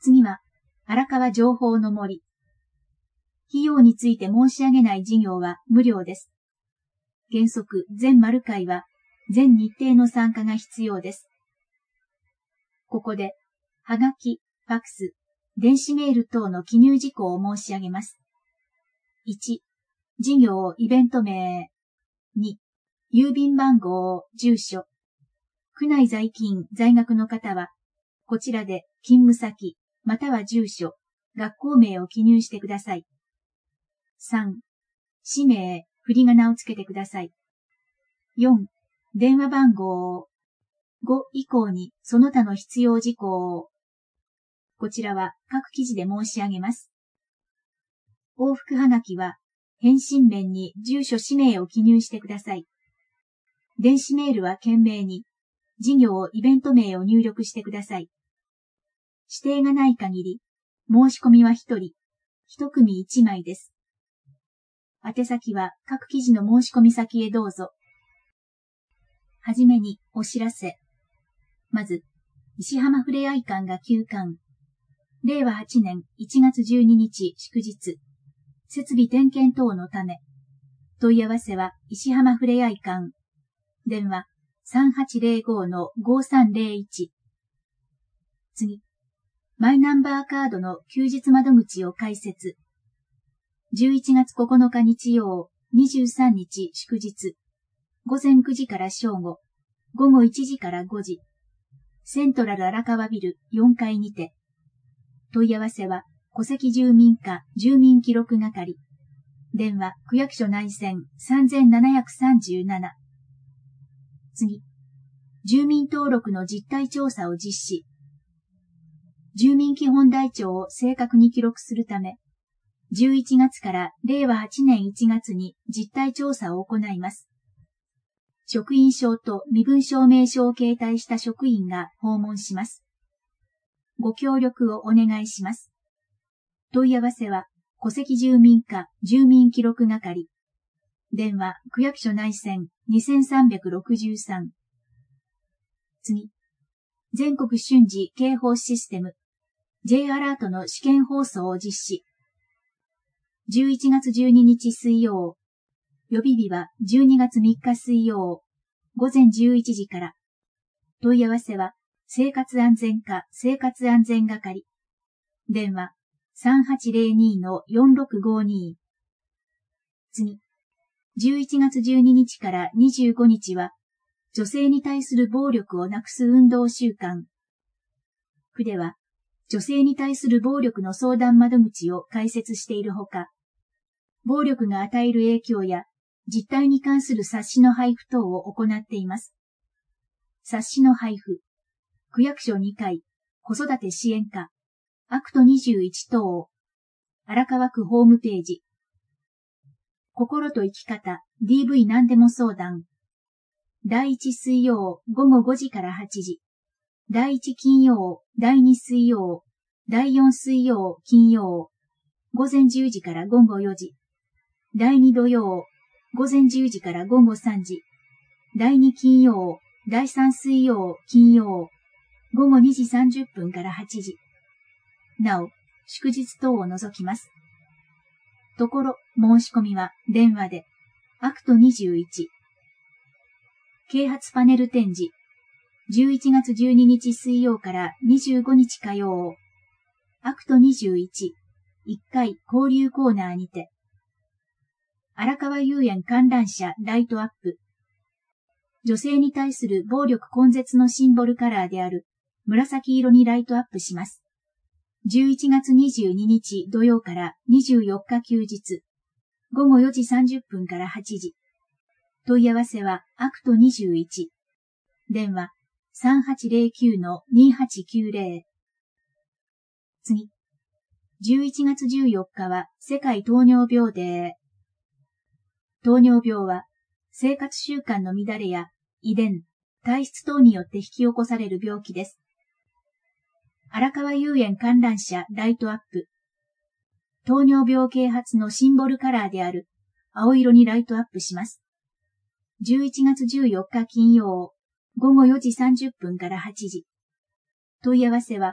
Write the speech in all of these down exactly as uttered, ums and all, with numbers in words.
次は、荒川情報の森。費用について申し上げない事業は無料です。原則、全丸会は、全日程の参加が必要です。ここで、はがき、ファクス、電子メール等の記入事項を申し上げます。いち、事業イベント名。に、郵便番号、住所。区内在勤、在学の方は、こちらで勤務先、または住所、学校名を記入してください。さん、氏名、振り仮名をつけてください。よん、電話番号。ご以降にその他の必要事項を。こちらは各記事で申し上げます。往復はがきは、返信面に住所氏名を記入してください。電子メールは懸命に、事業イベント名を入力してください。指定がない限り、申し込みはひとり、ひと組いちまいです。宛先は各記事の申し込み先へどうぞ。はじめにお知らせ。まず、石浜ふれあい館が休館。れいわはちねんいちがつじゅうににち祝日。設備点検等のため。問い合わせは石浜ふれあい館。電話 さんはちぜろごのごさんぜろいち。次。マイナンバーカードの休日窓口を開設。じゅういちがつここのか日曜、にじゅうさんにち祝日。ごぜんくじから正午、ごごいちじからごじ。セントラル荒川ビルよんかいにて。問い合わせは、戸籍住民課住民記録係。電話、区役所内線さんぜんななひゃくさんじゅうなな。次。住民登録の実態調査を実施。住民基本台帳を正確に記録するため、じゅういちがつかられいわはちねんいちがつに実態調査を行います。職員証と身分証明書を携帯した職員が訪問します。ご協力をお願いします。問い合わせは、戸籍住民課住民記録係。電話、区役所内線にせんさんびゃくろくじゅうさん。次。全国瞬時警報システム。J アラートの試験放送を実施。じゅういちがつじゅうににち水曜。予備日はじゅうにがつみっか水曜。ごぜんじゅういちじから。問い合わせは、生活安全課生活安全係。電話、さんはちぜろにのよんろくごに。次。じゅういちがつじゅうににちからにじゅうごにちは、女性に対する暴力をなくす運動週間。区では、女性に対する暴力の相談窓口を開設しているほか、暴力が与える影響や実態に関する冊子の配布等を行っています。冊子の配布、区役所にかい、子育て支援課、アクトにじゅういち等、荒川区ホームページ。心と生き方、ディーブイ 何でも相談。だいいち水曜ごごごじからはちじ。だいいち金曜、だいに水曜、だいよん水曜、金曜、ごぜんじゅうじからごごよじ。だいに土曜、ごぜんじゅうじからごごさんじ。だいに金曜、だいさん水曜、金曜、ごごにじさんじゅっぷんからはちじ。なお、祝日等を除きます。ところ、申し込みは電話で、アクトにじゅういち。啓発パネル展示。じゅういちがつじゅうににち水曜からにじゅうごにち火曜。アクトにじゅういち。いっかい交流コーナーにて。荒川遊園観覧車ライトアップ。女性に対する暴力根絶のシンボルカラーである紫色にライトアップします。じゅういちがつにじゅうににち土曜からにじゅうよっか休日。ごごよじさんじゅっぷんからはちじ。問い合わせはアクトにじゅういち。電話さんはちぜろきゅうのにはちきゅうぜろ。次。じゅういちがつじゅうよっかは世界糖尿病デー。糖尿病は生活習慣の乱れや遺伝、体質等によって引き起こされる病気です。荒川遊園観覧車ライトアップ。糖尿病啓発のシンボルカラーである青色にライトアップします。じゅういちがつじゅうよっか金曜、ごごよじさんじゅっぷんからはちじ。問い合わせは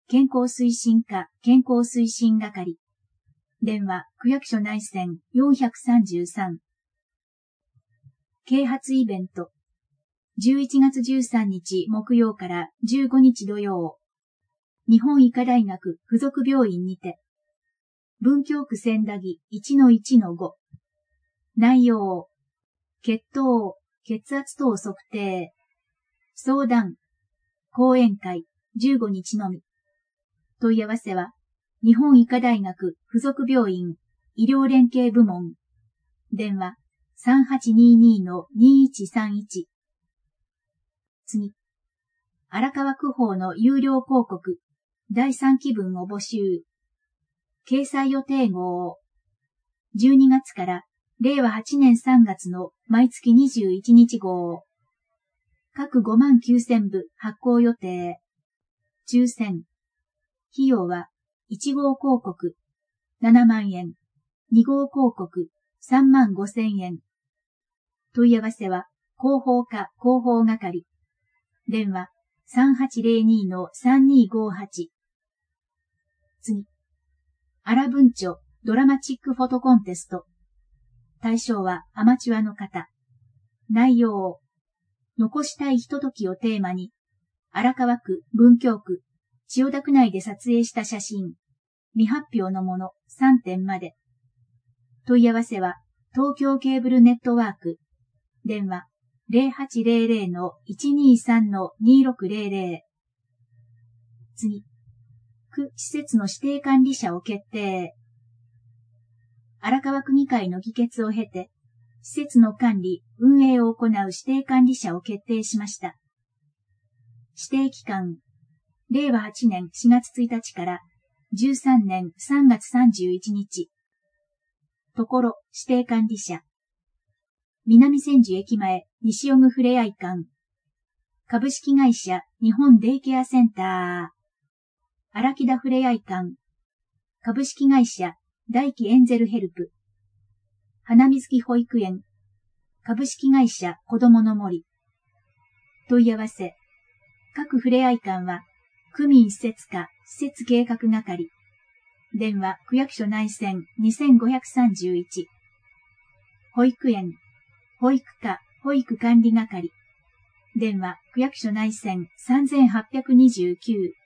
健康推進課健康推進係。電話、区役所内線よんさんさん。啓発イベント。じゅういちがつじゅうさんにち木曜からじゅうごにち土曜。日本医科大学附属病院にて。文京区千駄木 いちのいちのご。内容。血糖、血圧等測定。相談。講演会、じゅうごにちのみ。問い合わせは、日本医科大学附属病院医療連携部門。電話 さんはちにーにーのにいちさんいち。次。荒川区法の有料広告、だいさんきぶんを募集。掲載予定号。じゅうにがつかられいわはちねんさんがつの毎月にじゅういちにち号。各ごまんきゅうせんぶ発行予定。抽選。費用はいちごう広告ななまんえん、にごう広告さんまんごせんえん。問い合わせは広報課広報係。電話 さんはちぜろにーのさんにーごはち。次。荒文書ドラマチックフォトコンテスト。対象はアマチュアの方。内容。残したいひとときをテーマに、荒川区、文京区、千代田区内で撮影した写真、未発表のものさんてんまで。問い合わせは、東京ケーブルネットワーク。電話 ぜろはちぜろぜろのいちにーさんのにーろくぜろぜろ。次。区施設の指定管理者を決定。荒川区議会の議決を経て、施設の管理、運営を行う指定管理者を決定しました。指定期間。れいわはちねんしがつついたちからじゅうさんねんさんがつさんじゅういちにち。ところ、指定管理者。南千住駅前、西尾具ふれあい館。株式会社、日本デイケアセンター。荒木田ふれあい館。株式会社、大輝エンゼルヘルプ。花水木保育園。株式会社、子供の森。問い合わせ。各ふれあい館は、区民施設課、施設計画係。電話、区役所内線にせんごひゃくさんじゅういち。保育園、保育課、保育管理係。電話、区役所内線さんぜんはっぴゃくにじゅうきゅう。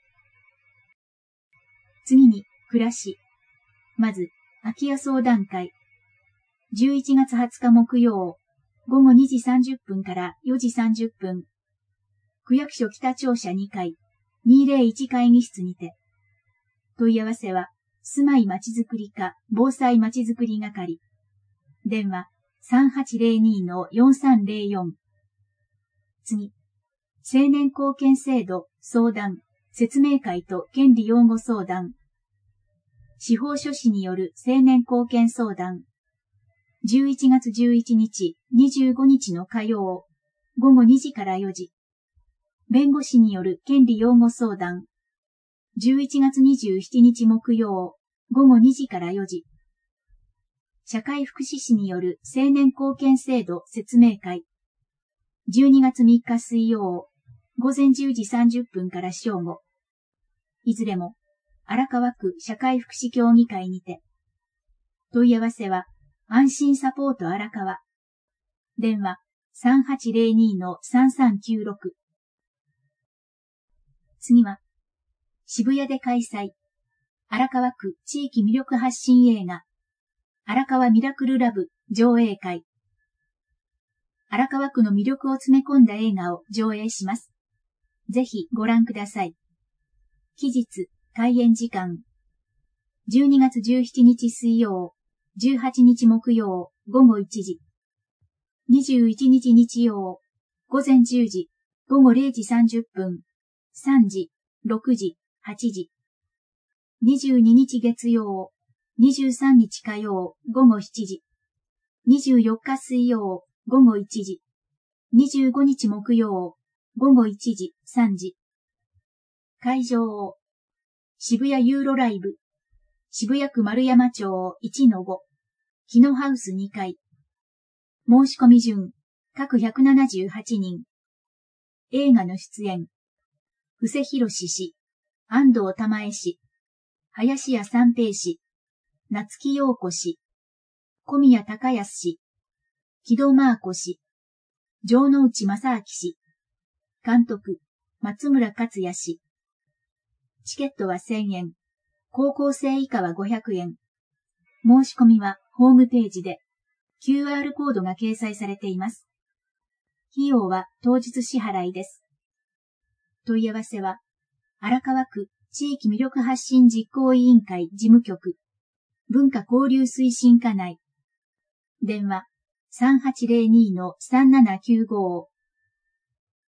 次に、暮らし。まず、空き家相談会。じゅういちがつはつか木曜、ごごにじさんじゅっぷんからよじさんじゅっぷん。区役所北庁舎にかい、にせんいち会議室にて。問い合わせは、住まいまちづくり課、防災まちづくり係。電話、さんはちぜろにーのよんさんぜろよん。次。青年貢献制度、相談、説明会と権利擁護相談。司法書士による青年貢献相談。じゅういちがつじゅういちにち、にじゅうごにちの火曜、ごごにじからよじ。弁護士による権利擁護相談。じゅういちがつにじゅうしちにち木曜、ごごにじからよじ。社会福祉士による青年貢献制度説明会。じゅうにがつみっか水曜、ごぜんじゅうじさんじゅっぷんから正午。いずれも、荒川区社会福祉協議会にて。問い合わせは、安心サポート荒川。電話、さんはちぜろにーのさんさんきゅうろく。次は、渋谷で開催。荒川区地域魅力発信映画。荒川ミラクルラブ上映会。荒川区の魅力を詰め込んだ映画を上映します。ぜひご覧ください。期日、開演時間。じゅうにがつじゅうしちにち水曜、じゅうはちにち木曜、ごごいちじ。にじゅういちにち日曜、ごぜんじゅうじ、ごごれいじさんじゅっぷん、さんじ、ろくじ、はちじ。にじゅうににち月曜、にじゅうさんにち火曜、ごごしちじ。にじゅうよっか水曜、ごごいちじ。にじゅうごにち木曜、ごごいちじ、さんじ。会場。渋谷ユーロライブ。渋谷区丸山町 いちのご。木野ハウスにかい。申し込み順。各ひゃくななじゅうはちにん。映画の出演。布施宏氏。 安藤玉江氏、林家三平氏、夏木陽子氏、小宮隆康氏、木戸真子氏、城之内正明氏、監督、松村克也氏。チケットはせんえん、高校生以下はごひゃくえん。申し込みはホームページで キューアール コードが掲載されています。費用は当日支払いです。問い合わせは、荒川区地域魅力発信実行委員会事務局、文化交流推進課内。電話 さんはちゼロにのさんななきゅうご